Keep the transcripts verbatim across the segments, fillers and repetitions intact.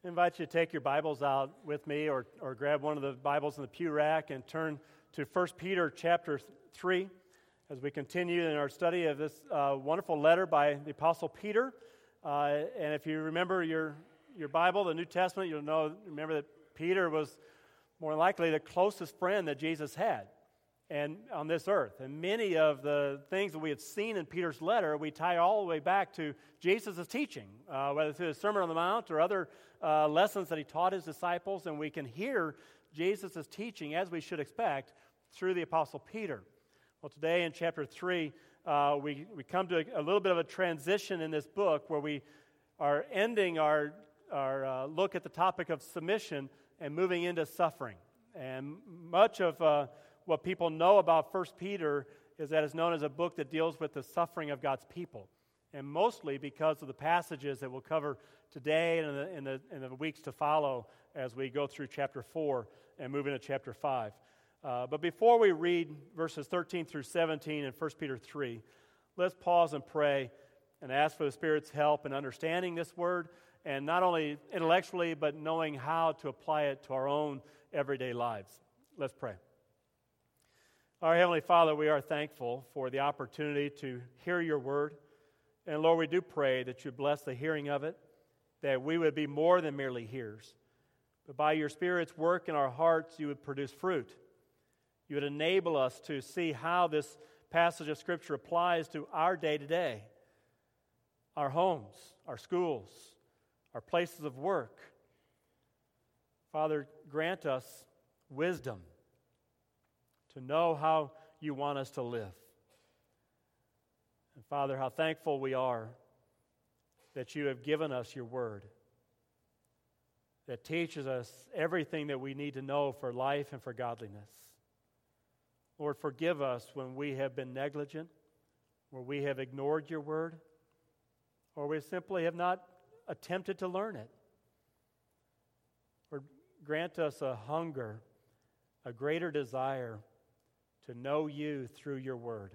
I invite you to take your Bibles out with me or, or grab one of the Bibles in the pew rack and turn to First Peter chapter three as we continue in our study of this uh, wonderful letter by the Apostle Peter. Uh, and if you remember your, your Bible, the New Testament, you'll know, remember that Peter was more likely the closest friend that Jesus had and on this earth. And many of the things that we have seen in Peter's letter, we tie all the way back to Jesus' teaching, uh, whether through the Sermon on the Mount or other uh, lessons that he taught his disciples. And we can hear Jesus' teaching, as we should expect, through the Apostle Peter. Well, today in chapter three, uh, we, we come to a, a little bit of a transition in this book where we are ending our, our uh, look at the topic of submission and moving into suffering. And much of uh, what people know about First Peter is that it's known as a book that deals with the suffering of God's people. And mostly because of the passages that we'll cover today and in the, in the, in the weeks to follow as we go through chapter four and move into chapter five. Uh, but before we read verses thirteen through seventeen in First Peter three, let's pause and pray and ask for the Spirit's help in understanding this word, and not only intellectually, but knowing how to apply it to our own everyday lives. Let's pray. Our Heavenly Father, we are thankful for the opportunity to hear your word. And Lord, we do pray that you bless the hearing of it, that we would be more than merely hearers. But by your Spirit's work in our hearts, you would produce fruit. You would enable us to see how this passage of Scripture applies to our day-to-day, our homes, our schools, our places of work. Father, grant us wisdom to know how you want us to live. And Father, how thankful we are that you have given us your word that teaches us everything that we need to know for life and for godliness. Lord, forgive us when we have been negligent, where we have ignored your word, or we simply have not attempted to learn it. Lord, grant us a hunger, a greater desire to know you through your word.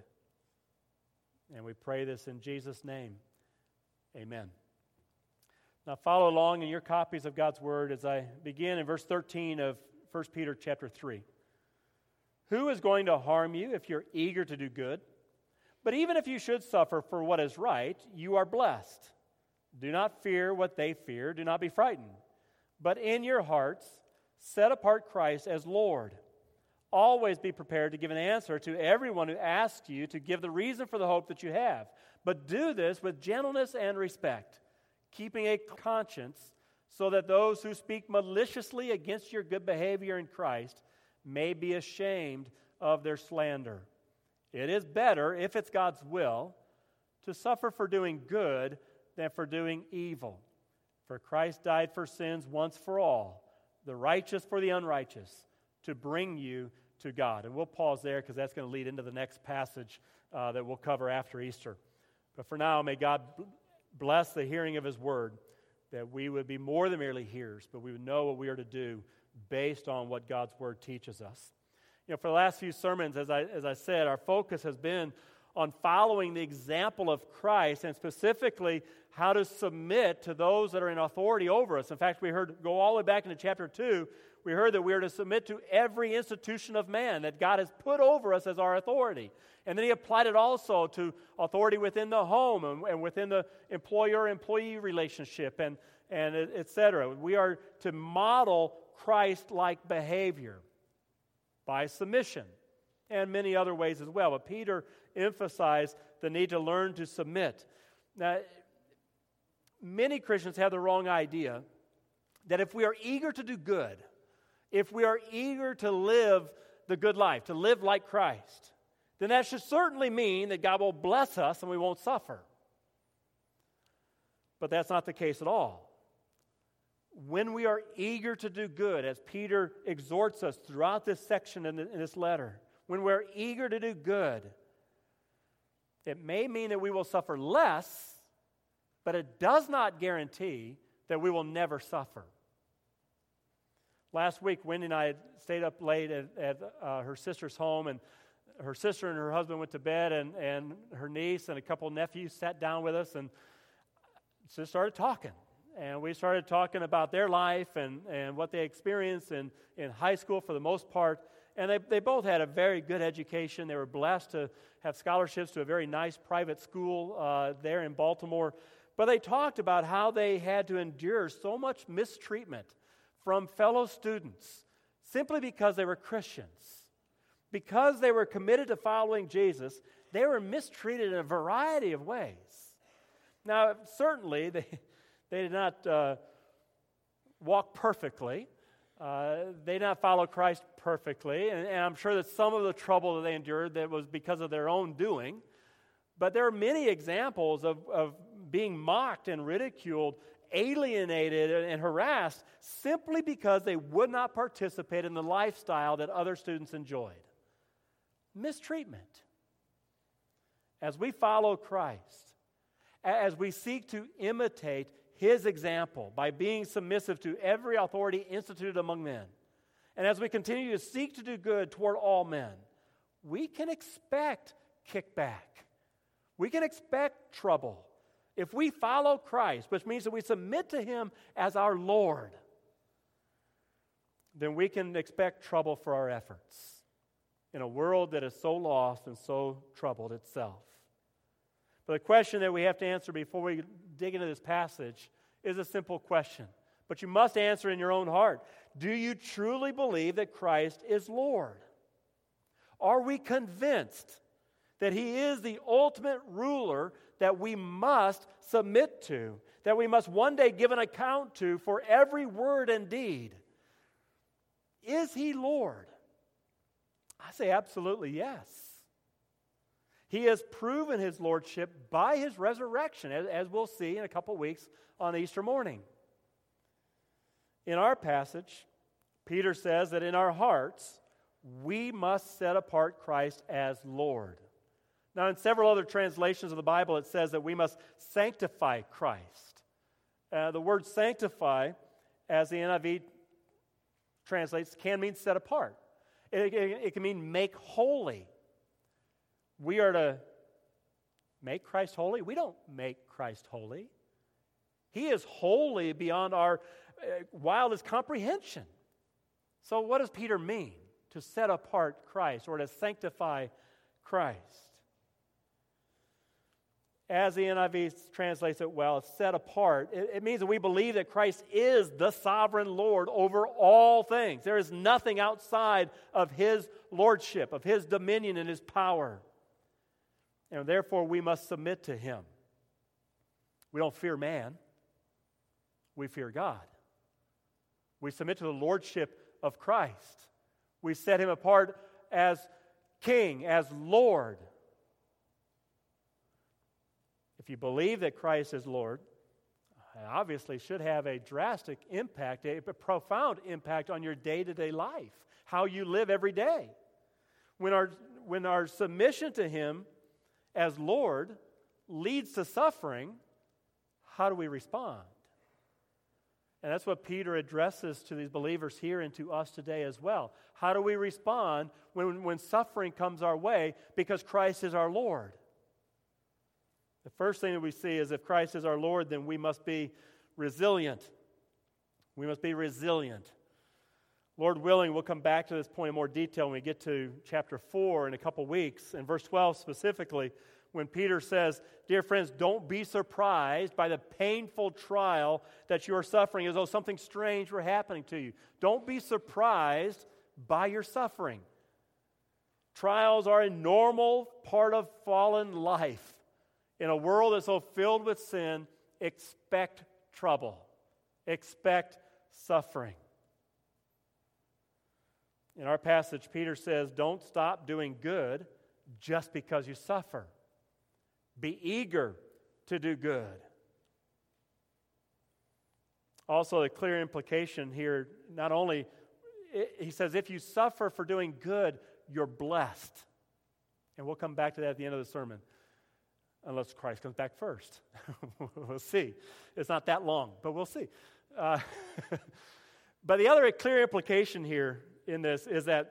And we pray this in Jesus' name. Amen. Now follow along in your copies of God's word as I begin in verse thirteen of First Peter chapter three. Who is going to harm you if you're eager to do good? But even if you should suffer for what is right, you are blessed. Do not fear what they fear. Do not be frightened. But in your hearts, set apart Christ as Lord. Always be prepared to give an answer to everyone who asks you to give the reason for the hope that you have. But do this with gentleness and respect, keeping a conscience, so that those who speak maliciously against your good behavior in Christ may be ashamed of their slander. It is better, if it's God's will, to suffer for doing good than for doing evil. For Christ died for sins once for all, the righteous for the unrighteous, to bring you to God. And we'll pause there because that's going to lead into the next passage uh, that we'll cover after Easter. But for now, may God bless the hearing of his word, that we would be more than merely hearers, but we would know what we are to do based on what God's word teaches us. You know, for the last few sermons, as I, as I said, our focus has been on following the example of Christ, and specifically how to submit to those that are in authority over us. In fact, we heard, go all the way back into chapter two, we heard that we are to submit to every institution of man that God has put over us as our authority. And then he applied it also to authority within the home and, and within the employer-employee relationship and, and et cetera. We are to model Christ-like behavior by submission and many other ways as well. But Peter emphasized the need to learn to submit. Now, many Christians have the wrong idea that if we are eager to do good, if we are eager to live the good life, to live like Christ, then that should certainly mean that God will bless us and we won't suffer. But that's not the case at all. When we are eager to do good, as Peter exhorts us throughout this section in, the, in this letter, when we're eager to do good, it may mean that we will suffer less, but it does not guarantee that we will never suffer. Last week, Wendy and I had stayed up late at, at uh, her sister's home, and her sister and her husband went to bed, and, and her niece and a couple nephews sat down with us and just started talking. And we started talking about their life and, and what they experienced in, in high school for the most part. And they, they both had a very good education. They were blessed to have scholarships to a very nice private school uh, there in Baltimore. But they talked about how they had to endure so much mistreatment from fellow students simply because they were Christians. Because they were committed to following Jesus, they were mistreated in a variety of ways. Now, certainly, they, they did not uh, walk perfectly. Uh, they did not follow Christ perfectly. And, and I'm sure that some of the trouble that they endured that was because of their own doing. But there are many examples of, of being mocked and ridiculed, alienated and harassed simply because they would not participate in the lifestyle that other students enjoyed. Mistreatment. As we follow Christ, as we seek to imitate His example by being submissive to every authority instituted among men, and as we continue to seek to do good toward all men, we can expect kickback. We can expect trouble. If we follow Christ, which means that we submit to Him as our Lord, then we can expect trouble for our efforts in a world that is so lost and so troubled itself. But the question that we have to answer before we dig into this passage is a simple question, but you must answer in your own heart. Do you truly believe that Christ is Lord? Are we convinced that He is the ultimate ruler that we must submit to, that we must one day give an account to for every word and deed? Is He Lord? I say absolutely yes. He has proven His lordship by His resurrection, as, as we'll see in a couple weeks on Easter morning. In our passage, Peter says that in our hearts, we must set apart Christ as Lord. Now, in several other translations of the Bible, it says that we must sanctify Christ. Uh, the word sanctify, as the N I V translates, can mean set apart. It, it, it can mean make holy. We are to make Christ holy. We don't make Christ holy. He is holy beyond our uh, wildest comprehension. So what does Peter mean to set apart Christ or to sanctify Christ? As the N I V translates it well, set apart, it, it means that we believe that Christ is the sovereign Lord over all things. There is nothing outside of His lordship, of His dominion and His power. And therefore, we must submit to Him. We don't fear man. We fear God. We submit to the lordship of Christ. We set Him apart as King, as Lord. If you believe that Christ is Lord, it obviously should have a drastic impact, a profound impact on your day-to-day life, how you live every day. When our, when our submission to Him as Lord leads to suffering, how do we respond? And that's what Peter addresses to these believers here and to us today as well. How do we respond when, when suffering comes our way because Christ is our Lord? The first thing that we see is if Christ is our Lord, then we must be resilient. We must be resilient. Lord willing, we'll come back to this point in more detail when we get to chapter four in a couple weeks. In verse twelve specifically, when Peter says, dear friends, don't be surprised by the painful trial that you are suffering as though something strange were happening to you. Don't be surprised by your suffering. Trials are a normal part of fallen life. In a world that's so filled with sin, expect trouble. Expect suffering. In our passage, Peter says, don't stop doing good just because you suffer. Be eager to do good. Also, the clear implication here, not only, he says, if you suffer for doing good, you're blessed. And we'll come back to that at the end of the sermon. Unless Christ comes back first. We'll see. It's not that long, but we'll see. Uh, but the other clear implication here in this is that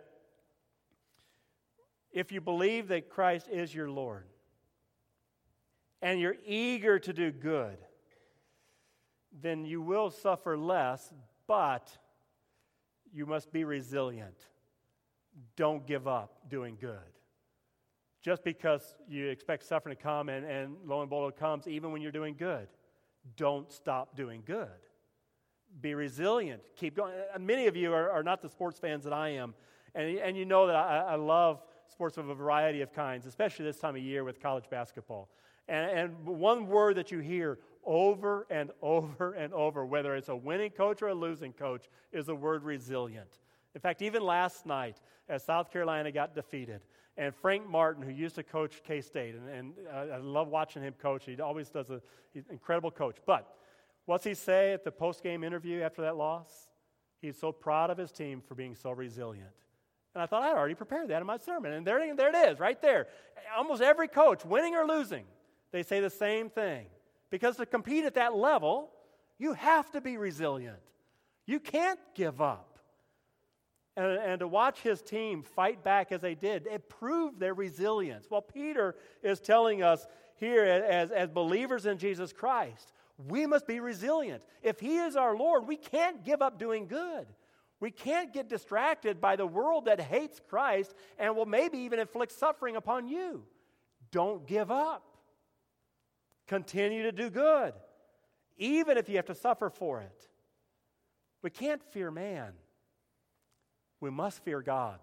if you believe that Christ is your Lord and you're eager to do good, then you will suffer less, but you must be resilient. Don't give up doing good. Just because you expect suffering to come and, and lo and behold it comes, even when you're doing good, don't stop doing good. Be resilient. Keep going. Many of you are, are not the sports fans that I am, and, and you know that I, I love sports of a variety of kinds, especially this time of year with college basketball. And, and one word that you hear over and over and over, whether it's a winning coach or a losing coach, is the word resilient. In fact, even last night, as South Carolina got defeated, and Frank Martin, who used to coach K-State, and, and uh, I love watching him coach. He always does a he's an incredible coach. But what's he say at the post-game interview after that loss? He's so proud of his team for being so resilient. And I thought, I already prepared that in my sermon. And there, there it is, right there. Almost every coach, winning or losing, they say the same thing. Because to compete at that level, you have to be resilient. You can't give up. And, and to watch his team fight back as they did, it proved their resilience. Well, Peter is telling us here as, as believers in Jesus Christ, we must be resilient. If he is our Lord, we can't give up doing good. We can't get distracted by the world that hates Christ and will maybe even inflict suffering upon you. Don't give up. Continue to do good, even if you have to suffer for it. We can't fear man. We must fear God.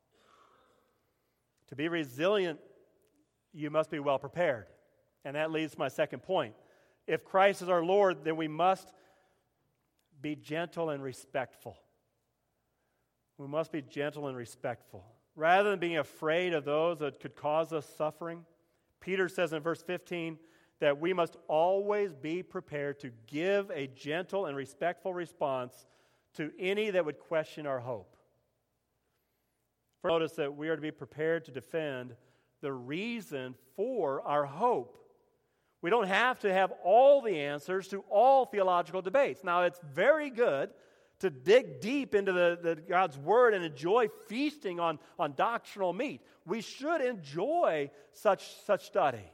To be resilient, you must be well prepared. And that leads to my second point. If Christ is our Lord, then we must be gentle and respectful. We must be gentle and respectful. Rather than being afraid of those that could cause us suffering, Peter says in verse fifteen that we must always be prepared to give a gentle and respectful response to any that would question our hope. Notice that we are to be prepared to defend the reason for our hope. We don't have to have all the answers to all theological debates. Now, it's very good to dig deep into the, the God's Word and enjoy feasting on, on doctrinal meat. We should enjoy such, such study.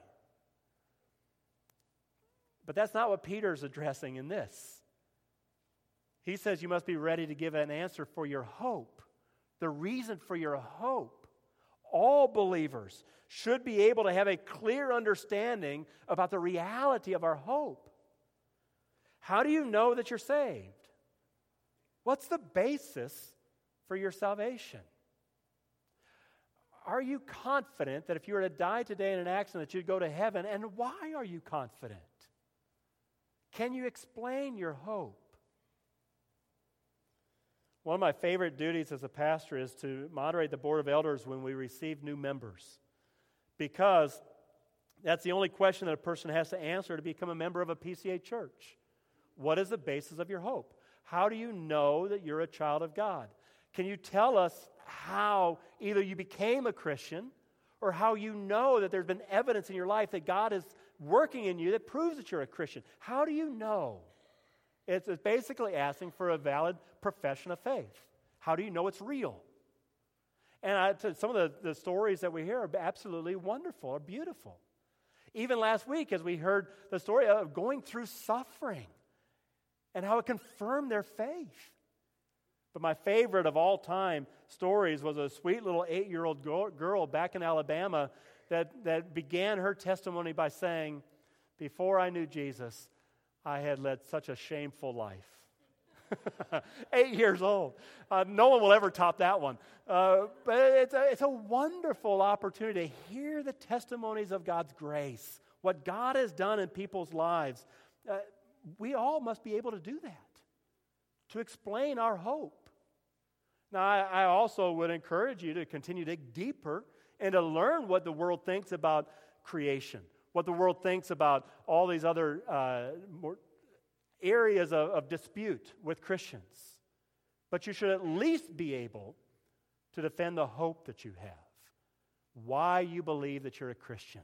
But that's not what Peter's addressing in this. He says you must be ready to give an answer for your hope. The reason for your hope. All believers should be able to have a clear understanding about the reality of our hope. How do you know that you're saved? What's the basis for your salvation? Are you confident that if you were to die today in an accident that you'd go to heaven? And why are you confident? Can you explain your hope? One of my favorite duties as a pastor is to moderate the board of elders when we receive new members, because that's the only question that a person has to answer to become a member of a P C A church. What is the basis of your hope? How do you know that you're a child of God? Can you tell us how either you became a Christian or how you know that there's been evidence in your life that God is working in you that proves that you're a Christian? How do you know? It's basically asking for a valid profession of faith. How do you know it's real? And I, some of the, the stories that we hear are absolutely wonderful, are beautiful. Even last week, as we heard the story of going through suffering and how it confirmed their faith. But my favorite of all time stories was a sweet little eight-year-old girl back in Alabama that, that began her testimony by saying, "Before I knew Jesus, I had led such a shameful life." Eight years old. Uh, no one will ever top that one. Uh, but it's a, it's a wonderful opportunity to hear the testimonies of God's grace, what God has done in people's lives. Uh, we all must be able to do that, to explain our hope. Now, I, I also would encourage you to continue to dig deeper and to learn what the world thinks about creation, what the world thinks about all these other uh, more areas of, of dispute with Christians. But you should at least be able to defend the hope that you have, why you believe that you're a Christian.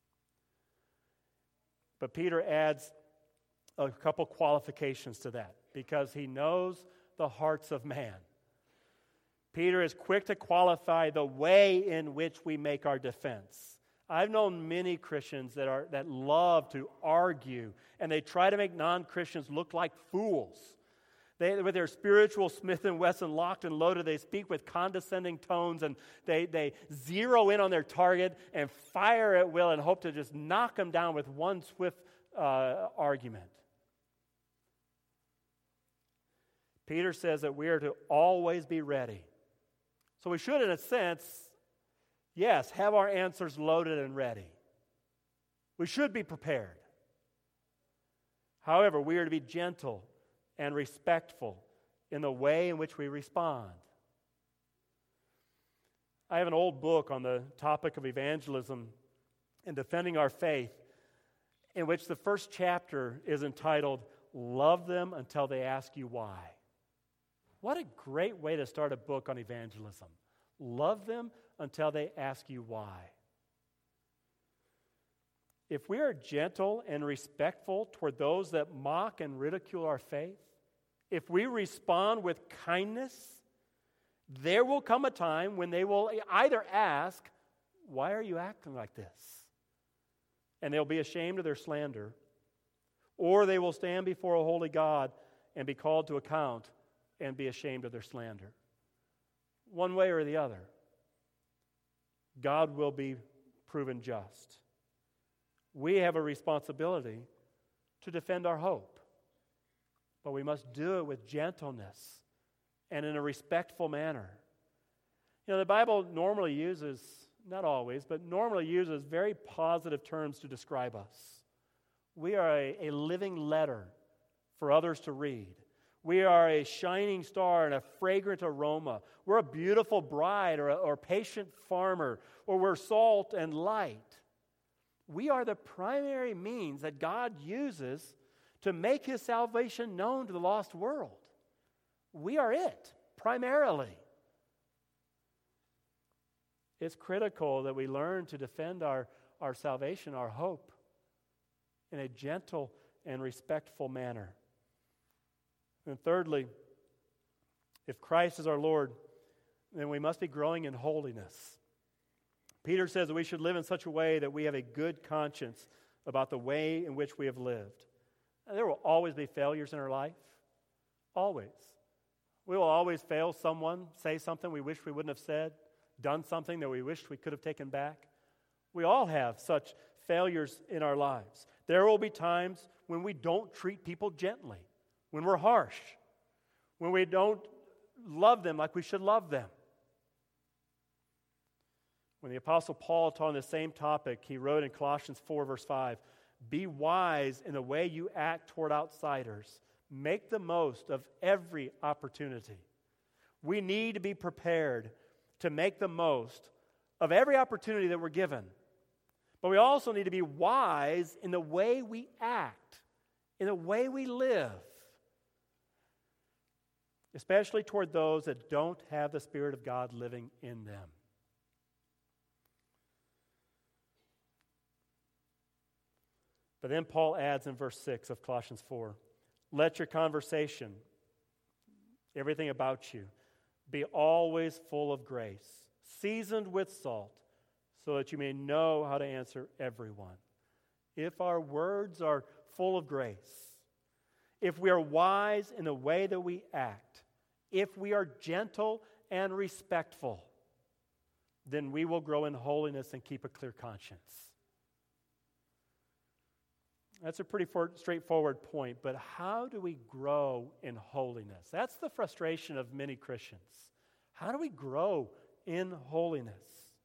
But Peter adds a couple qualifications to that, because he knows the hearts of man. Peter is quick to qualify the way in which we make our defense. I've known many Christians that are that love to argue, and they try to make non-Christians look like fools. They, with their spiritual Smith and Wesson locked and loaded, they speak with condescending tones, and they, they zero in on their target and fire at will and hope to just knock them down with one swift uh, argument. Peter says that we are to always be ready. So we should, in a sense, yes, have our answers loaded and ready. We should be prepared. However, we are to be gentle and respectful in the way in which we respond. I have an old book on the topic of evangelism and defending our faith, in which the first chapter is entitled, "Love Them Until They Ask You Why." What a great way to start a book on evangelism. Love them until they ask you why. If we are gentle and respectful toward those that mock and ridicule our faith, if we respond with kindness, there will come a time when they will either ask, "Why are you acting like this?" And they'll be ashamed of their slander, or they will stand before a holy God and be called to account and be ashamed of their slander. One way or the other, God will be proven just. We have a responsibility to defend our hope, but we must do it with gentleness and in a respectful manner. You know, the Bible normally uses, not always, but normally uses very positive terms to describe us. We are a, a living letter for others to read. We are a shining star and a fragrant aroma. We're a beautiful bride or a or patient farmer, or we're salt and light. We are the primary means that God uses to make His salvation known to the lost world. We are it, primarily. It's critical that we learn to defend our, our salvation, our hope, in a gentle and respectful manner. And thirdly, if Christ is our Lord, then we must be growing in holiness. Peter says that we should live in such a way that we have a good conscience about the way in which we have lived. And there will always be failures in our life. Always. We will always fail someone, say something we wish we wouldn't have said, done something that we wished we could have taken back. We all have such failures in our lives. There will be times when we don't treat people gently, when we're harsh, when we don't love them like we should love them. When the Apostle Paul taught on the same topic, he wrote in Colossians four, verse five, "Be wise in the way you act toward outsiders. Make the most of every opportunity." We need to be prepared to make the most of every opportunity that we're given. But we also need to be wise in the way we act, in the way we live, especially toward those that don't have the Spirit of God living in them. But then Paul adds in verse six of Colossians four, "Let your conversation, everything about you, be always full of grace, seasoned with salt, so that you may know how to answer everyone." If our words are full of grace, if we are wise in the way that we act, if we are gentle and respectful, then we will grow in holiness and keep a clear conscience. That's a pretty for, straightforward point, but how do we grow in holiness? That's the frustration of many Christians. How do we grow in holiness?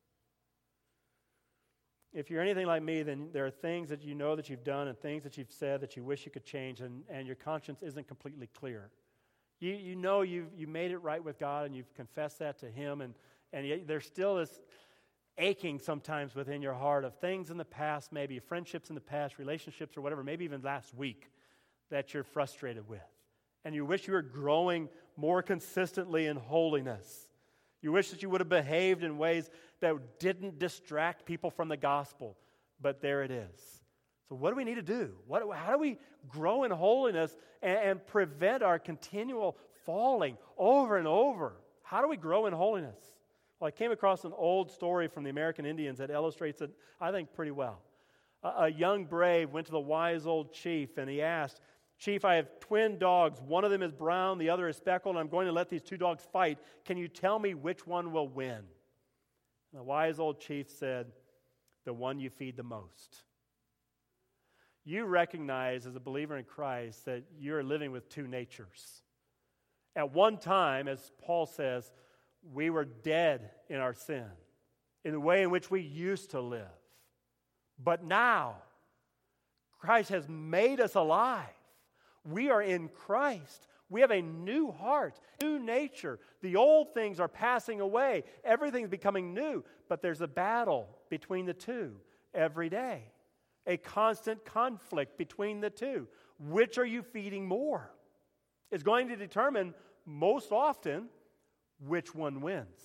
If you're anything like me, then there are things that you know that you've done and things that you've said that you wish you could change, and, and your conscience isn't completely clear. You you know you've you made it right with God, and you've confessed that to Him, and, and yet there's still this aching sometimes within your heart of things in the past, maybe friendships in the past, relationships or whatever, maybe even last week, that you're frustrated with. And you wish you were growing more consistently in holiness. You wish that you would have behaved in ways that didn't distract people from the gospel. But there it is. So what do we need to do? What, how do we grow in holiness and, and prevent our continual falling over and over? How do we grow in holiness? Well, I came across an old story from the American Indians that illustrates it, I think, pretty well. A, a young brave went to the wise old chief, and he asked, "Chief, I have twin dogs. One of them is brown, the other is speckled, and I'm going to let these two dogs fight. Can you tell me which one will win?" And the wise old chief said, "The one you feed the most." You recognize as a believer in Christ that you're living with two natures. At one time, as Paul says, we were dead in our sin, in the way in which we used to live. But now, Christ has made us alive. We are in Christ. We have a new heart, new nature. The old things are passing away. Everything's becoming new. But there's a battle between the two every day. A constant conflict between the two. Which are you feeding more? It's going to determine most often which one wins.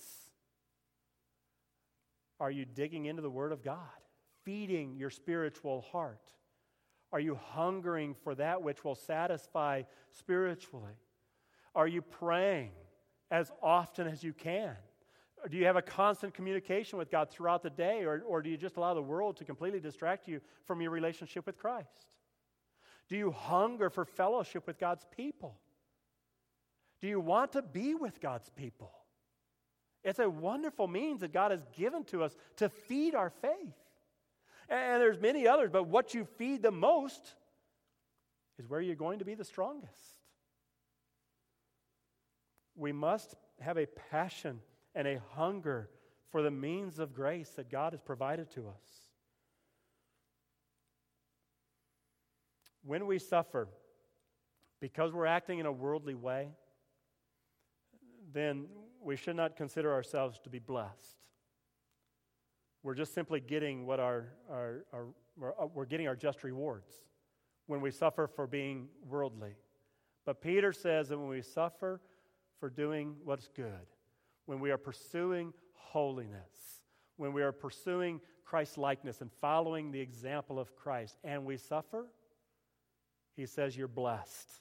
Are you digging into the Word of God? Feeding your spiritual heart? Are you hungering for that which will satisfy spiritually? Are you praying as often as you can? Or do you have a constant communication with God throughout the day? Or, or do you just allow the world to completely distract you from your relationship with Christ? Do you hunger for fellowship with God's people? Do you want to be with God's people? It's a wonderful means that God has given to us to feed our faith. And there's many others, but what you feed the most is where you're going to be the strongest. We must have a passion and a hunger for the means of grace that God has provided to us. When we suffer because we're acting in a worldly way, then we should not consider ourselves to be blessed. We're just simply getting what our, our, our we're getting our just rewards when we suffer for being worldly. But Peter says that when we suffer for doing what's good, when we are pursuing holiness, when we are pursuing Christ-likeness and following the example of Christ, and we suffer, he says you're blessed.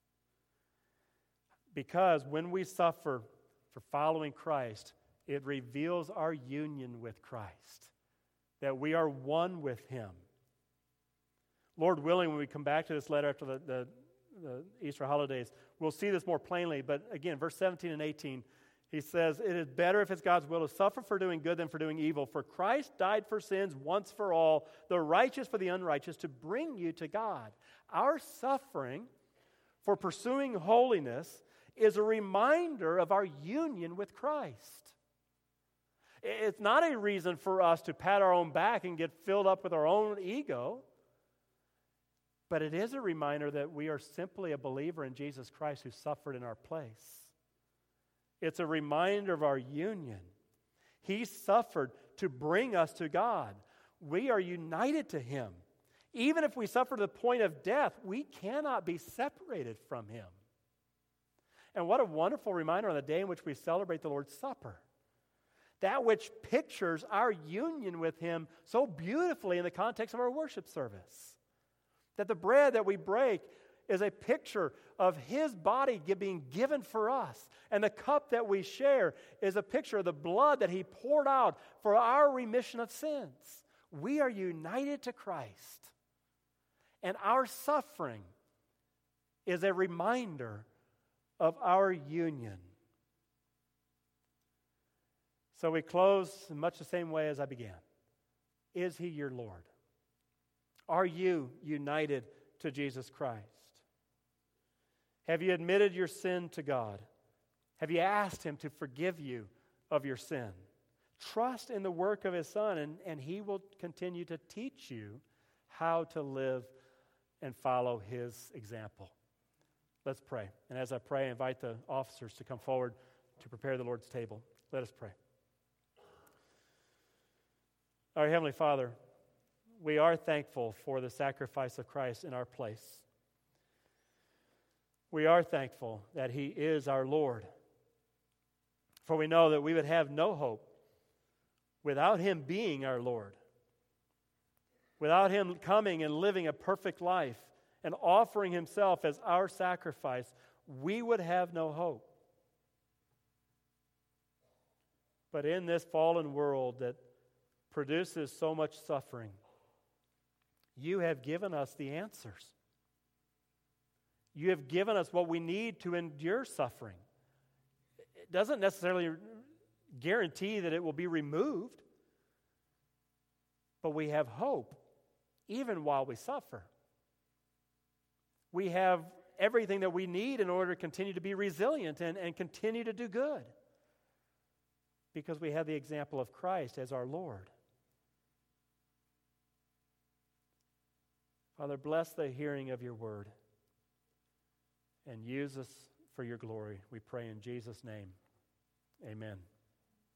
Because when we suffer for following Christ, it reveals our union with Christ, that we are one with Him. Lord willing, when we come back to this letter after the, the, the Easter holidays, we'll see this more plainly. But again, verse seventeen and eighteen, he says, "It is better if it's God's will to suffer for doing good than for doing evil. For Christ died for sins once for all, the righteous for the unrighteous, to bring you to God." Our suffering for pursuing holiness is a reminder of our union with Christ. It's not a reason for us to pat our own back and get filled up with our own ego, but it is a reminder that we are simply a believer in Jesus Christ who suffered in our place. It's a reminder of our union. He suffered to bring us to God. We are united to Him. Even if we suffer to the point of death, we cannot be separated from Him. And what a wonderful reminder on the day in which we celebrate the Lord's Supper. That which pictures our union with Him so beautifully in the context of our worship service. That the bread that we break is a picture of His body being given for us. And the cup that we share is a picture of the blood that He poured out for our remission of sins. We are united to Christ. And our suffering is a reminder of our union. So we close in much the same way as I began. Is He your Lord? Are you united to Jesus Christ? Have you admitted your sin to God? Have you asked Him to forgive you of your sin? Trust in the work of His Son, and, and He will continue to teach you how to live and follow His example. Let's pray. And as I pray, I invite the officers to come forward to prepare the Lord's table. Let us pray. Our Heavenly Father, we are thankful for the sacrifice of Christ in our place. We are thankful that He is our Lord. For we know that we would have no hope without Him being our Lord. Without Him coming and living a perfect life and offering Himself as our sacrifice, we would have no hope. But in this fallen world that produces so much suffering, you have given us the answers. You have given us what we need to endure suffering. It doesn't necessarily guarantee that it will be removed, but we have hope even while we suffer. We have everything that we need in order to continue to be resilient and, and continue to do good, because we have the example of Christ as our Lord. Father, bless the hearing of your word and use us for your glory. We pray in Jesus' name. Amen.